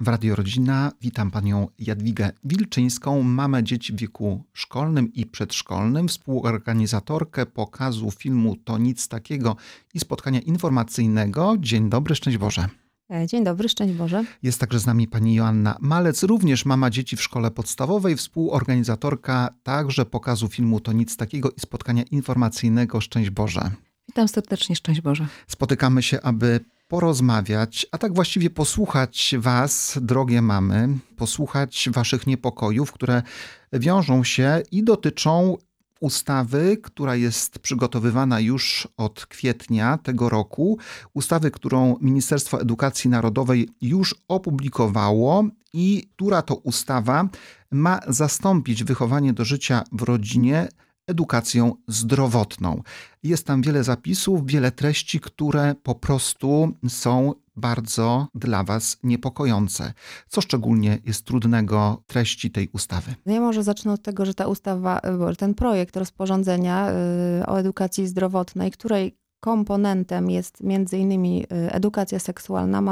w Radio Rodzina. Witam panią Jadwigę Wilczyńską, mamę dzieci w wieku szkolnym i przedszkolnym, współorganizatorkę pokazu filmu To nic takiego i spotkania informacyjnego. Dzień dobry, szczęść Boże. Dzień dobry, szczęść Boże. Jest także z nami pani Joanna Malec, również mama dzieci w szkole podstawowej, współorganizatorka także pokazu filmu To nic takiego i spotkania informacyjnego. Szczęść Boże. Witam serdecznie, szczęść Boże. Spotykamy się, aby porozmawiać, a tak właściwie posłuchać was, drogie mamy, posłuchać waszych niepokojów, które wiążą się i dotyczą ustawy, która jest przygotowywana już od kwietnia tego roku. Ustawy, którą Ministerstwo Edukacji Narodowej już opublikowało i która to ustawa ma zastąpić wychowanie do życia w rodzinie edukacją zdrowotną. Jest tam wiele zapisów, wiele treści, które po prostu są bardzo dla was niepokojące. Co szczególnie jest trudnego w treści tej ustawy? Ja może zacznę od tego, że ta ustawa, ten projekt rozporządzenia o edukacji zdrowotnej, której komponentem jest między innymi edukacja seksualna,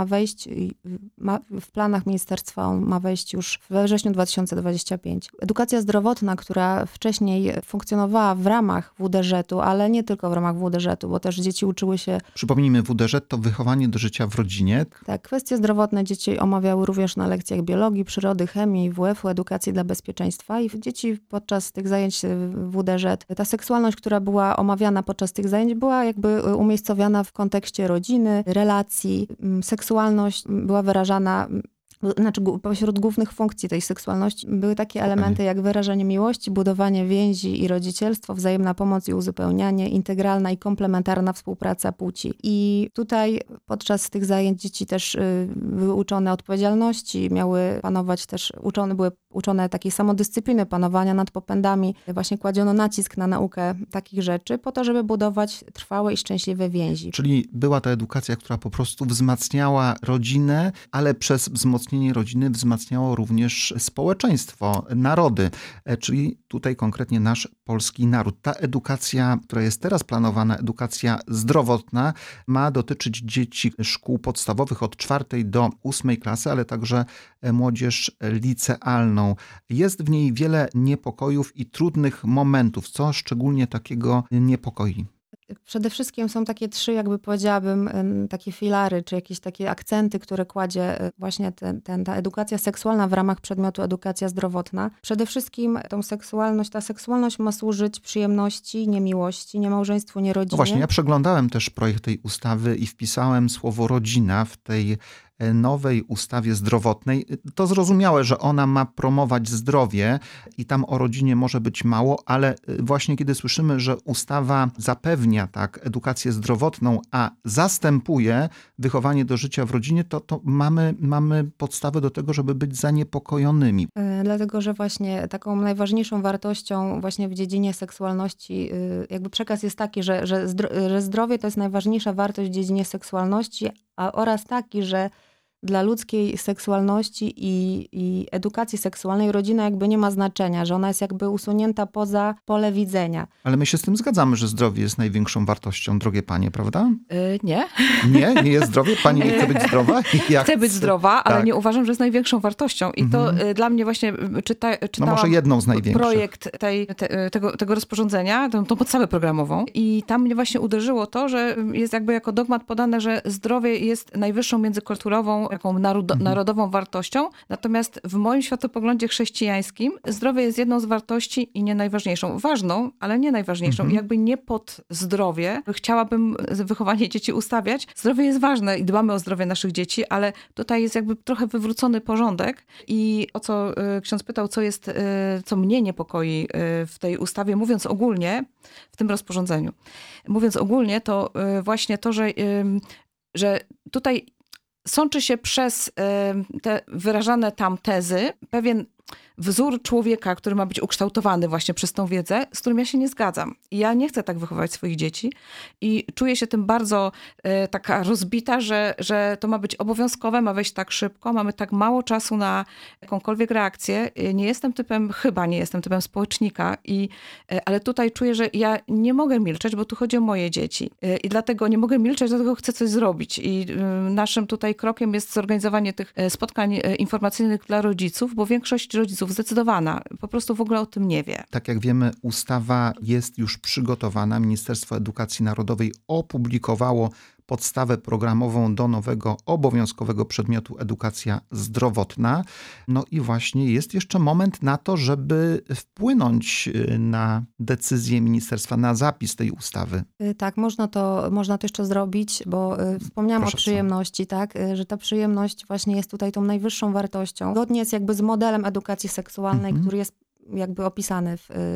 w planach ministerstwa ma wejść już we wrześniu 2025. Edukacja zdrowotna, która wcześniej funkcjonowała w ramach WDŻ-u, ale nie tylko w ramach WDŻ-u, bo też dzieci uczyły się... Przypomnijmy, WDŻ to wychowanie do życia w rodzinie. Tak, kwestie zdrowotne dzieci omawiały również na lekcjach biologii, przyrody, chemii, WF-u, edukacji dla bezpieczeństwa i dzieci podczas tych zajęć WDŻ, ta seksualność, która była omawiana podczas tych zajęć, była jakby umiejscowiona w kontekście rodziny, relacji. Seksualność była wyrażana, pośród głównych funkcji tej seksualności były takie elementy jak wyrażanie miłości, budowanie więzi i rodzicielstwo, wzajemna pomoc i uzupełnianie, integralna i komplementarna współpraca płci. I tutaj podczas tych zajęć dzieci też były uczone odpowiedzialności, były uczone takiej samodyscypliny, panowania nad popędami. Właśnie kładziono nacisk na naukę takich rzeczy po to, żeby budować trwałe i szczęśliwe więzi. Czyli była to edukacja, która po prostu wzmacniała rodzinę, ale przez wzmocnienie rodziny wzmacniało również społeczeństwo, narody, czyli tutaj konkretnie nasz polski naród. Ta edukacja, która jest teraz planowana, edukacja zdrowotna, ma dotyczyć dzieci szkół podstawowych od 4 do 8 klasy, ale także młodzież licealną. Jest w niej wiele niepokojów i trudnych momentów. Co szczególnie takiego niepokoi? Przede wszystkim są takie 3, jakby powiedziałabym, takie filary, czy jakieś takie akcenty, które kładzie właśnie ta edukacja seksualna w ramach przedmiotu edukacja zdrowotna. Przede wszystkim ta seksualność ma służyć przyjemności, nie miłości, nie małżeństwu, nie rodzinie. No właśnie, ja przeglądałem też projekt tej ustawy i wpisałem słowo rodzina w tej nowej ustawie zdrowotnej. To zrozumiałe, że ona ma promować zdrowie i tam o rodzinie może być mało, ale właśnie kiedy słyszymy, że ustawa zapewnia edukację zdrowotną, a zastępuje wychowanie do życia w rodzinie, to mamy podstawę do tego, żeby być zaniepokojonymi. Dlatego, że właśnie taką najważniejszą wartością właśnie w dziedzinie seksualności, jakby przekaz jest taki, że zdrowie to jest najważniejsza wartość w dziedzinie seksualności, oraz taki, że dla ludzkiej seksualności i edukacji seksualnej rodzina jakby nie ma znaczenia, że ona jest jakby usunięta poza pole widzenia. Ale my się z tym zgadzamy, że zdrowie jest największą wartością, drogie panie, prawda? Nie. Nie jest zdrowie? Pani nie chce być zdrowa? Chcę być zdrowa, ale nie uważam, że jest największą wartością. I to dla mnie właśnie czytałam może jedną z największych. Projekt tego rozporządzenia, tą podstawę programową. I tam mnie właśnie uderzyło to, że jest jakby jako dogmat podane, że zdrowie jest najwyższą międzykulturową, taką narodową wartością. Natomiast w moim światopoglądzie chrześcijańskim zdrowie jest jedną z wartości i nie najważniejszą. Ważną, ale nie najważniejszą. I jakby nie pod zdrowie chciałabym wychowanie dzieci ustawiać. Zdrowie jest ważne i dbamy o zdrowie naszych dzieci, ale tutaj jest jakby trochę wywrócony porządek. I o co ksiądz pytał, co mnie niepokoi w tej ustawie, mówiąc ogólnie, w tym rozporządzeniu. Mówiąc ogólnie, to właśnie to, że tutaj sączy się przez te wyrażane tam tezy pewien wzór człowieka, który ma być ukształtowany właśnie przez tą wiedzę, z którym ja się nie zgadzam. I ja nie chcę tak wychowywać swoich dzieci i czuję się tym bardzo taka rozbita, że to ma być obowiązkowe, ma wejść tak szybko, mamy tak mało czasu na jakąkolwiek reakcję. Chyba nie jestem typem społecznika, ale tutaj czuję, że ja nie mogę milczeć, bo tu chodzi o moje dzieci. I dlatego nie mogę milczeć, dlatego chcę coś zrobić. I naszym tutaj krokiem jest zorganizowanie tych spotkań informacyjnych dla rodziców, bo większość rodziców zdecydowana po prostu w ogóle o tym nie wie. Tak jak wiemy, ustawa jest już przygotowana. Ministerstwo Edukacji Narodowej opublikowało podstawę programową do nowego obowiązkowego przedmiotu edukacja zdrowotna. No i właśnie jest jeszcze moment na to, żeby wpłynąć na decyzję ministerstwa, na zapis tej ustawy. Tak, można to jeszcze zrobić, bo wspomniałam o przyjemności, tak, że ta przyjemność właśnie jest tutaj tą najwyższą wartością. Zgodnie jest jakby z modelem edukacji seksualnej, który jest jakby opisany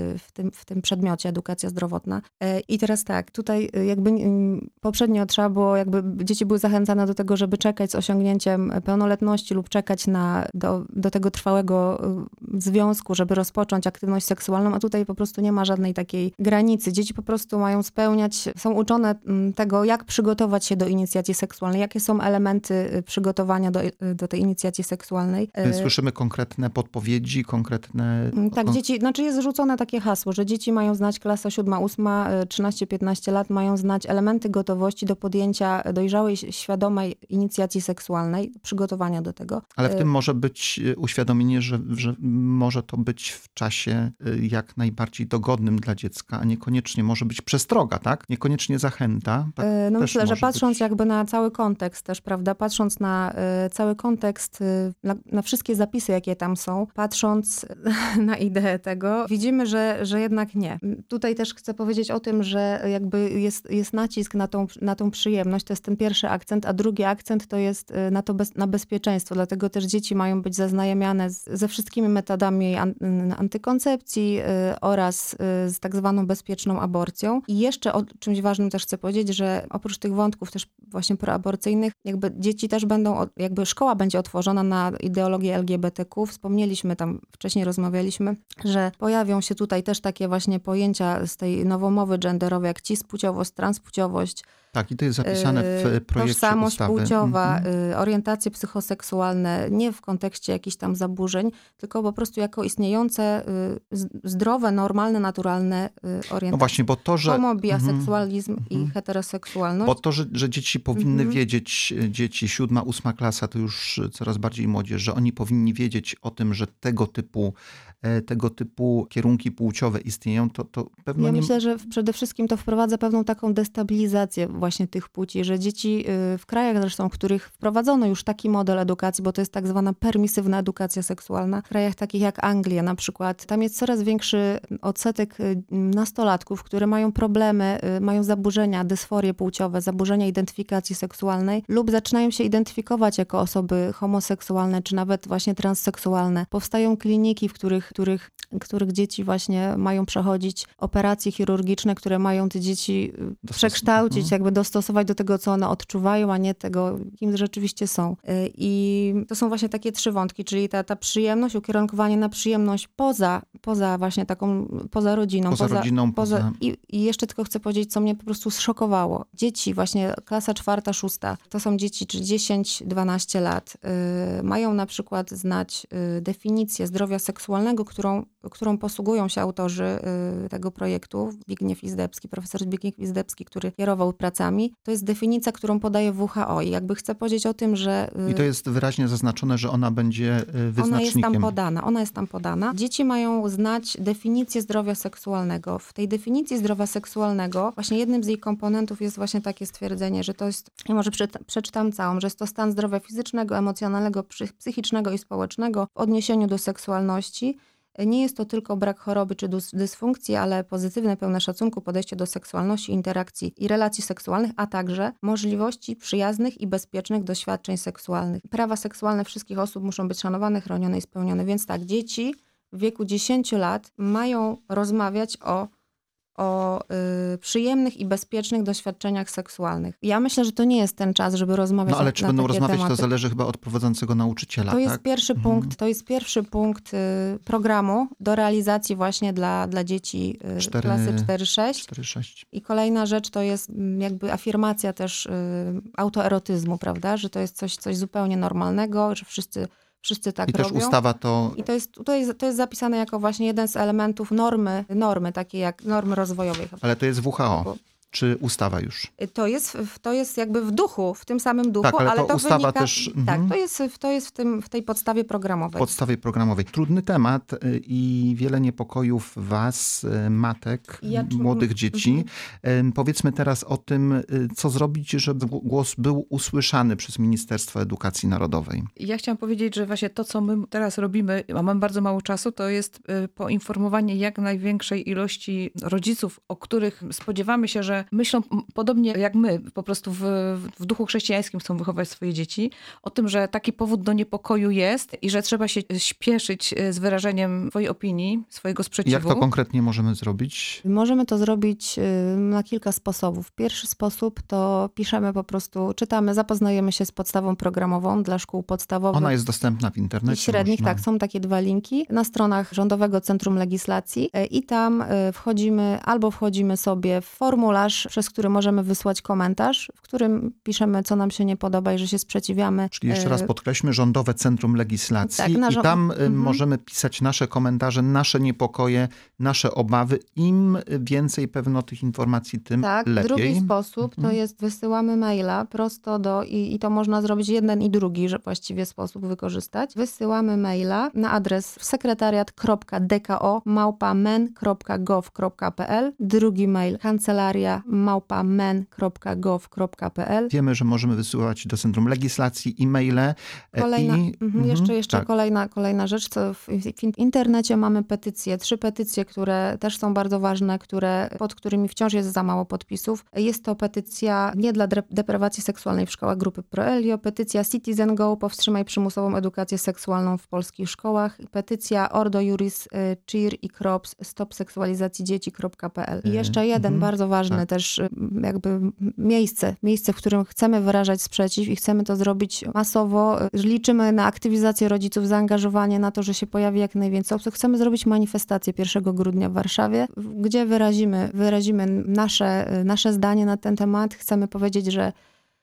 w tym przedmiocie edukacja zdrowotna. I teraz tak, tutaj jakby poprzednio trzeba było, jakby dzieci były zachęcane do tego, żeby czekać z osiągnięciem pełnoletności lub czekać do tego trwałego związku, żeby rozpocząć aktywność seksualną, a tutaj po prostu nie ma żadnej takiej granicy. Dzieci po prostu mają spełniać, są uczone tego, jak przygotować się do inicjacji seksualnej, jakie są elementy przygotowania do tej inicjacji seksualnej. Słyszymy konkretne podpowiedzi, konkretne... Tak, dzieci, znaczy jest rzucone takie hasło, że dzieci mają znać, klasa 7, 8, 13-15 lat, mają znać elementy gotowości do podjęcia dojrzałej, świadomej inicjacji seksualnej, przygotowania do tego. Ale w tym może być uświadomienie, że może to być w czasie jak najbardziej dogodnym dla dziecka, a niekoniecznie może być przestroga, tak? Niekoniecznie zachęta. Tak no myślę, że patrząc być... jakby na cały kontekst też, prawda? Patrząc na cały kontekst, na wszystkie zapisy, jakie tam są, patrząc na ideę tego, widzimy, że jednak nie. Tutaj też chcę powiedzieć o tym, że jakby jest nacisk na tą przyjemność, to jest ten pierwszy akcent, a drugi akcent to jest na bezpieczeństwo, dlatego też dzieci mają być zaznajamiane ze wszystkimi metodami antykoncepcji oraz z tak zwaną bezpieczną aborcją. I jeszcze o czymś ważnym też chcę powiedzieć, że oprócz tych wątków też właśnie proaborcyjnych, jakby dzieci też jakby szkoła będzie otworzona na ideologię LGBTQ. Wspomnieliśmy tam, wcześniej rozmawialiśmy, że pojawią się tutaj też takie właśnie pojęcia z tej nowomowy genderowej, jak cispłciowość, transpłciowość. Tak, i to jest zapisane w projekcie tożsamość ustawy. płciowa, orientacje psychoseksualne, nie w kontekście jakichś tam zaburzeń, tylko po prostu jako istniejące, zdrowe, normalne, naturalne orientacje. No właśnie, bo to, że... Homo, biaseksualizm i heteroseksualność. Bo to, że dzieci powinny wiedzieć, dzieci 7, 8 klasa, to już coraz bardziej młodzież, że oni powinni wiedzieć o tym, że tego typu kierunki płciowe istnieją, to pewno nie... Myślę, że przede wszystkim to wprowadza pewną taką destabilizację właśnie tych płci, że dzieci w krajach zresztą, w których wprowadzono już taki model edukacji, bo to jest tak zwana permisywna edukacja seksualna, w krajach takich jak Anglia na przykład, tam jest coraz większy odsetek nastolatków, które mają problemy, mają zaburzenia, dysforie płciowe, zaburzenia identyfikacji seksualnej lub zaczynają się identyfikować jako osoby homoseksualne, czy nawet właśnie transseksualne. Powstają kliniki, w których dzieci właśnie mają przechodzić operacje chirurgiczne, które mają te dzieci przekształcić, jakby dostosować do tego, co one odczuwają, a nie tego, kim rzeczywiście są. I to są właśnie takie 3 wątki, czyli ta przyjemność, ukierunkowanie na przyjemność poza właśnie taką, poza rodziną. I jeszcze tylko chcę powiedzieć, co mnie po prostu zszokowało. Dzieci, właśnie klasa 4, 6, to są dzieci, czy 10-12 lat, mają na przykład znać definicję zdrowia seksualnego, którą posługują się autorzy tego projektu, profesor Zbigniew Izdebski, który kierował pracami. To jest definicja, którą podaje WHO i jakby chcę powiedzieć o tym, że... I to jest wyraźnie zaznaczone, że ona będzie wyznacznikiem. Ona jest tam podana. Dzieci mają znać definicję zdrowia seksualnego. W tej definicji zdrowia seksualnego właśnie jednym z jej komponentów jest właśnie takie stwierdzenie, że to jest, ja może przeczytam całą, że jest to stan zdrowia fizycznego, emocjonalnego, psychicznego i społecznego w odniesieniu do seksualności. Nie jest to tylko brak choroby czy dysfunkcji, ale pozytywne, pełne szacunku podejście do seksualności, interakcji i relacji seksualnych, a także możliwości przyjaznych i bezpiecznych doświadczeń seksualnych. Prawa seksualne wszystkich osób muszą być szanowane, chronione i spełnione. Więc tak, dzieci w wieku 10 lat mają rozmawiać o o przyjemnych i bezpiecznych doświadczeniach seksualnych. Ja myślę, że to nie jest ten czas, żeby rozmawiać No ale na czy będą takie rozmawiać, tematy. to zależy chyba od prowadzącego nauczyciela, To jest tak? pierwszy punkt, to jest pierwszy punkt programu do realizacji właśnie dla dzieci klasy 4-6. 4-6. I kolejna rzecz to jest jakby afirmacja też autoerotyzmu, prawda? Że to jest coś zupełnie normalnego, że wszyscy tak I robią. też ustawa to... I to jest zapisane jako właśnie jeden z elementów normy takie jak normy rozwojowej. Ale to jest WHO, czy ustawa już? To jest jakby w duchu, w tym samym duchu, Tak, ale ale to ustawa wynika, też... Tak, to jest w tej podstawie programowej. Podstawie programowej. Trudny temat i wiele niepokojów was, matek, młodych dzieci. Powiedzmy teraz o tym, co zrobić, żeby głos był usłyszany przez Ministerstwo Edukacji Narodowej. Ja chciałam powiedzieć, że właśnie to, co my teraz robimy, a mamy bardzo mało czasu, to jest poinformowanie jak największej ilości rodziców, o których spodziewamy się, że myślą podobnie jak my, po prostu w duchu chrześcijańskim chcą wychować swoje dzieci, o tym, że taki powód do niepokoju jest i że trzeba się śpieszyć z wyrażeniem swojej opinii, swojego sprzeciwu. Jak to konkretnie możemy zrobić? Możemy to zrobić na kilka sposobów. Pierwszy sposób to piszemy po prostu, czytamy, zapoznajemy się z podstawą programową dla szkół podstawowych. Ona jest dostępna w internecie. I średnich, można... tak, są takie 2 linki na stronach Rządowego Centrum Legislacji i tam wchodzimy sobie w formularz, przez który możemy wysłać komentarz, w którym piszemy, co nam się nie podoba i że się sprzeciwiamy. Czyli jeszcze raz podkreślmy, Rządowe Centrum Legislacji Tak, i tam możemy pisać nasze komentarze, nasze niepokoje, nasze obawy. Im więcej pewno tych informacji, tym lepiej. Drugi sposób to jest wysyłamy maila prosto i to można zrobić jeden i drugi, że właściwie sposób wykorzystać. Wysyłamy maila na adres sekretariat.dko@men.gov.pl. Drugi mail kancelaria@men.gov.pl. Wiemy, że możemy wysyłać do Centrum Legislacji e-maile. Jeszcze kolejna rzecz, co w internecie mamy petycje, 3 petycje, które też są bardzo ważne, pod którymi wciąż jest za mało podpisów. Jest to petycja nie dla deprawacji seksualnej w szkołach grupy Proelio, petycja Citizen Go, powstrzymaj przymusową edukację seksualną w polskich szkołach, petycja Ordo Juris Cheer i Krops, stop seksualizacji dzieci.pl. I jeszcze jeden bardzo ważny też jakby miejsce, w którym chcemy wyrażać sprzeciw i chcemy to zrobić masowo. Liczymy na aktywizację rodziców, zaangażowanie na to, że się pojawi jak najwięcej osób. Chcemy zrobić manifestację 1 grudnia w Warszawie, gdzie wyrazimy nasze zdanie na ten temat. Chcemy powiedzieć, że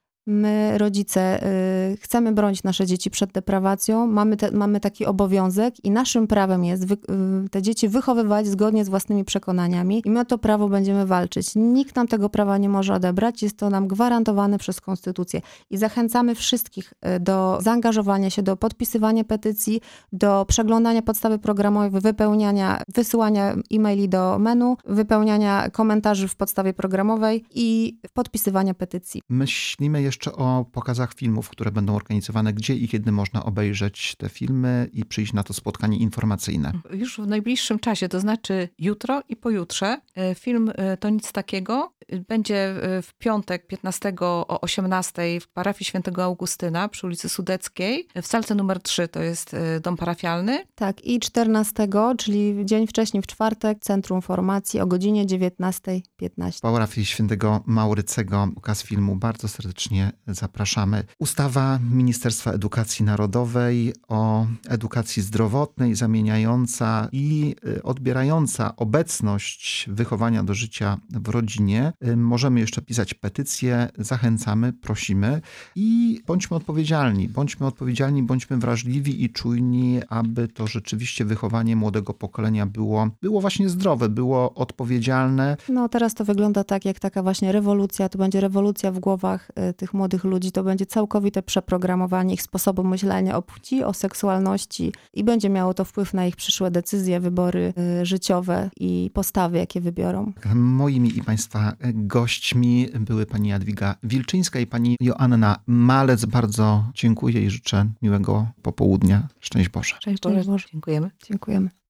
my, rodzice, chcemy bronić nasze dzieci przed deprawacją, mamy taki obowiązek i naszym prawem jest te dzieci wychowywać zgodnie z własnymi przekonaniami i my o to prawo będziemy walczyć. Nikt nam tego prawa nie może odebrać, jest to nam gwarantowane przez Konstytucję. I zachęcamy wszystkich do zaangażowania się, do podpisywania petycji, do przeglądania podstawy programowej, wysyłania e-maili do menu, wypełniania komentarzy w podstawie programowej i podpisywania petycji. Myślimy jeszcze o pokazach filmów, które będą organizowane, gdzie i kiedy można obejrzeć te filmy i przyjść na to spotkanie informacyjne. Już w najbliższym czasie, to znaczy jutro i pojutrze, film To nic takiego będzie w piątek 15 o 18 w parafii Świętego Augustyna przy ulicy Sudeckiej, w salce numer 3, to jest dom parafialny. Tak, i 14, czyli dzień wcześniej, w czwartek, Centrum Formacji o godzinie 19:15. W parafii Świętego Maurycego pokaz filmu bardzo serdecznie zapraszamy. Ustawa Ministerstwa Edukacji Narodowej o edukacji zdrowotnej zamieniająca i odbierająca obecność wychowania do życia w rodzinie. Możemy jeszcze pisać petycje, zachęcamy, prosimy i bądźmy odpowiedzialni, bądźmy wrażliwi i czujni, aby to rzeczywiście wychowanie młodego pokolenia było właśnie zdrowe, było odpowiedzialne. No teraz to wygląda tak, jak taka właśnie rewolucja, to będzie rewolucja w głowach tych młodych ludzi, to będzie całkowite przeprogramowanie ich sposobu myślenia o płci, o seksualności i będzie miało to wpływ na ich przyszłe decyzje, wybory życiowe i postawy, jakie wybiorą. Moimi i Państwa gośćmi były pani Jadwiga Wilczyńska i pani Joanna Malec. Bardzo dziękuję i życzę miłego popołudnia. Szczęść Boże. Szczęść Boże. Dziękujemy. Dziękujemy.